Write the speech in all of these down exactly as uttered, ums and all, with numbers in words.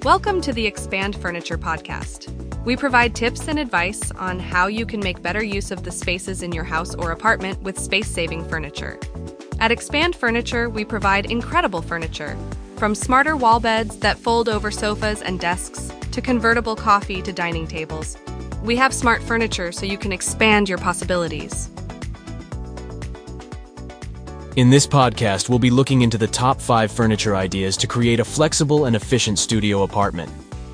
Welcome to the Expand Furniture podcast. We provide tips and advice on how you can make better use of the spaces in your house or apartment with space-saving furniture. At Expand Furniture, we provide incredible furniture, from smarter wall beds that fold over sofas and desks to convertible coffee to dining tables. We have smart furniture so you can expand your possibilities. In this podcast, we'll be looking into the top five furniture ideas to create a flexible and efficient studio apartment.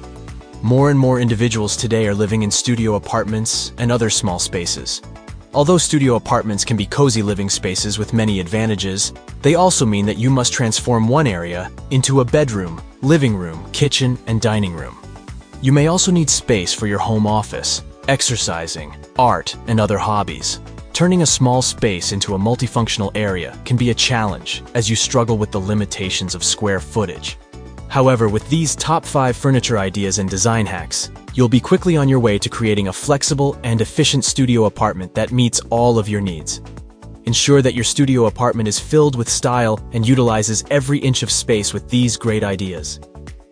More and more individuals today are living in studio apartments and other small spaces. Although studio apartments can be cozy living spaces with many advantages, they also mean that you must transform one area into a bedroom, living room, kitchen, and dining room. You may also need space for your home office, exercising, art, and other hobbies. Turning a small space into a multifunctional area can be a challenge as you struggle with the limitations of square footage. However, with these top five furniture ideas and design hacks, you'll be quickly on your way to creating a flexible and efficient studio apartment that meets all of your needs. Ensure that your studio apartment is filled with style and utilizes every inch of space with these great ideas.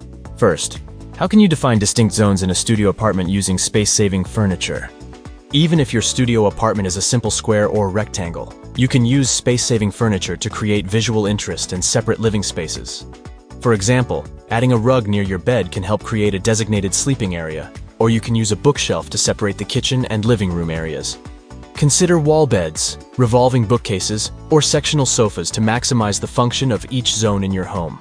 First, how can you define distinct zones in a studio apartment using space-saving furniture? Even if your studio apartment is a simple square or rectangle, you can use space-saving furniture to create visual interest and separate living spaces. For example, adding a rug near your bed can help create a designated sleeping area, or you can use a bookshelf to separate the kitchen and living room areas. Consider wall beds, revolving bookcases, or sectional sofas to maximize the function of each zone in your home.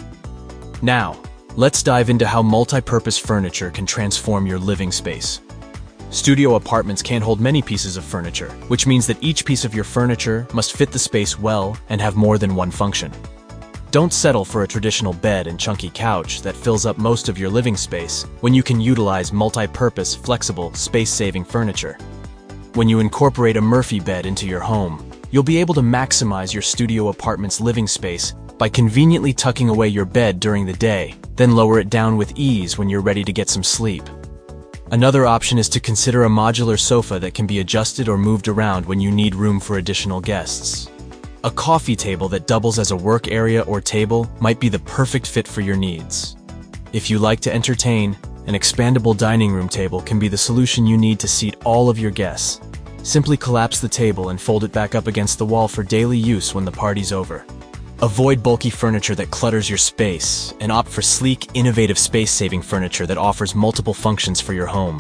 Now, let's dive into how multi-purpose furniture can transform your living space. Studio apartments can hold many pieces of furniture, which means that each piece of your furniture must fit the space well and have more than one function. Don't settle for a traditional bed and chunky couch that fills up most of your living space when you can utilize multi-purpose, flexible, space-saving furniture. When you incorporate a Murphy bed into your home, you'll be able to maximize your studio apartment's living space by conveniently tucking away your bed during the day, then lower it down with ease when you're ready to get some sleep. Another option is to consider a modular sofa that can be adjusted or moved around when you need room for additional guests. A coffee table that doubles as a work area or table might be the perfect fit for your needs. If you like to entertain, an expandable dining room table can be the solution you need to seat all of your guests. Simply collapse the table and fold it back up against the wall for daily use when the party's over. Avoid bulky furniture that clutters your space and opt for sleek, innovative space-saving furniture that offers multiple functions for your home.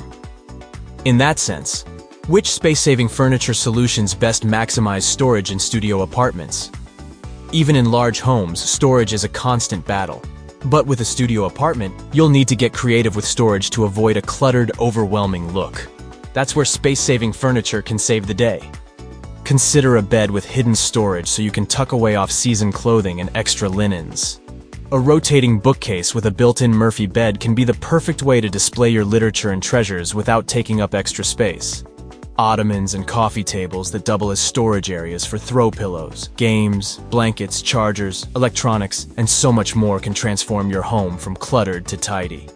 In that sense, which space-saving furniture solutions best maximize storage in studio apartments? Even in large homes, storage is a constant battle. But with a studio apartment, you'll need to get creative with storage to avoid a cluttered, overwhelming look. That's where space-saving furniture can save the day. Consider a bed with hidden storage so you can tuck away off-season clothing and extra linens. A rotating bookcase with a built-in Murphy bed can be the perfect way to display your literature and treasures without taking up extra space. Ottomans and coffee tables that double as storage areas for throw pillows, games, blankets, chargers, electronics, and so much more can transform your home from cluttered to tidy.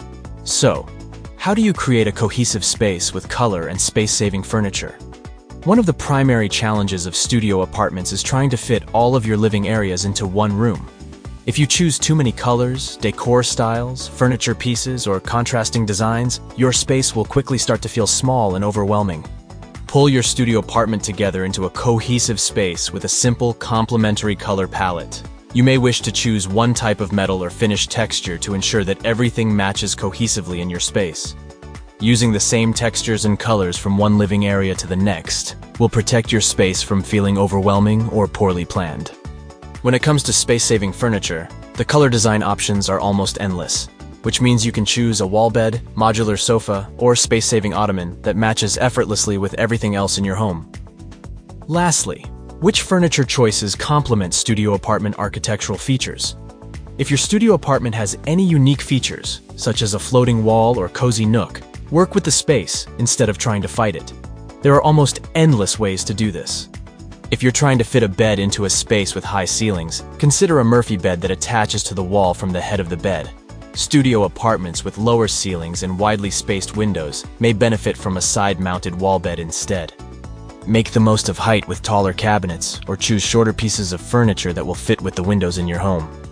So, how do you create a cohesive space with color and space-saving furniture? One of the primary challenges of studio apartments is trying to fit all of your living areas into one room. If you choose too many colors, decor styles, furniture pieces, or contrasting designs, your space will quickly start to feel small and overwhelming. Pull your studio apartment together into a cohesive space with a simple, complementary color palette. You may wish to choose one type of metal or finish texture to ensure that everything matches cohesively in your space. Using the same textures and colors from one living area to the next will protect your space from feeling overwhelming or poorly planned. When it comes to space-saving furniture, the color design options are almost endless, which means you can choose a wall bed, modular sofa, or space-saving ottoman that matches effortlessly with everything else in your home. Lastly, which furniture choices complement studio apartment architectural features? If your studio apartment has any unique features, such as a floating wall or cozy nook, work with the space instead of trying to fight it. There are almost endless ways to do this. If you're trying to fit a bed into a space with high ceilings, consider a Murphy bed that attaches to the wall from the head of the bed. Studio apartments with lower ceilings and widely spaced windows may benefit from a side-mounted wall bed instead. Make the most of height with taller cabinets, or choose shorter pieces of furniture that will fit with the windows in your home.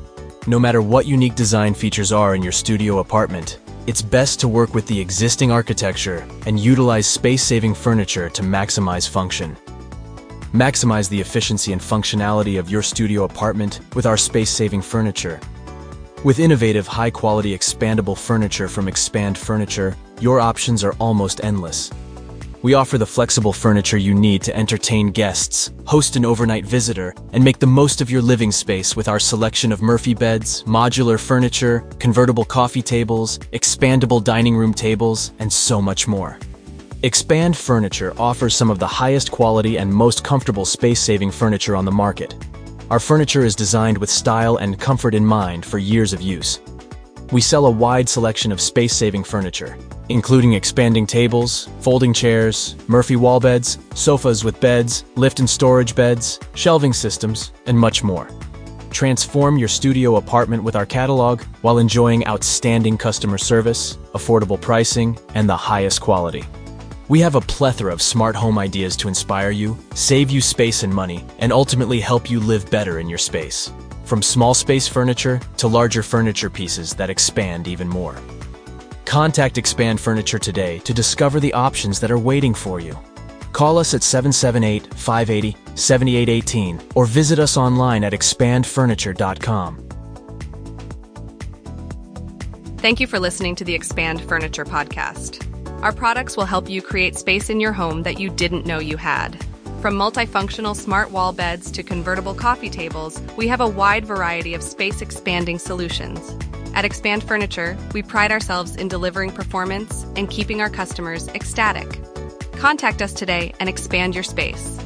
No matter what unique design features are in your studio apartment, it's best to work with the existing architecture and utilize space-saving furniture to maximize function. Maximize the efficiency and functionality of your studio apartment with our space-saving furniture. With innovative, high-quality, expandable furniture from Expand Furniture, your options are almost endless. We offer the flexible furniture you need to entertain guests, host an overnight visitor, and make the most of your living space with our selection of Murphy beds, modular furniture, convertible coffee tables, expandable dining room tables, and so much more. Expand Furniture offers some of the highest quality and most comfortable space-saving furniture on the market. Our furniture is designed with style and comfort in mind for years of use. We sell a wide selection of space-saving furniture, including expanding tables, folding chairs, Murphy wall beds, sofas with beds, lift and storage beds, shelving systems, and much more. Transform your studio apartment with our catalog while enjoying outstanding customer service, affordable pricing, and the highest quality. We have a plethora of smart home ideas to inspire you, save you space and money, and ultimately help you live better in your space. From small space furniture to larger furniture pieces that expand even more. Contact Expand Furniture today to discover the options that are waiting for you. Call us at seven seven eight, five eight zero, seven eight one eight or visit us online at expand furniture dot com. Thank you for listening to the Expand Furniture podcast. Our products will help you create space in your home that you didn't know you had. From multifunctional smart wall beds to convertible coffee tables, we have a wide variety of space-expanding solutions. At Expand Furniture, we pride ourselves in delivering performance and keeping our customers ecstatic. Contact us today and expand your space.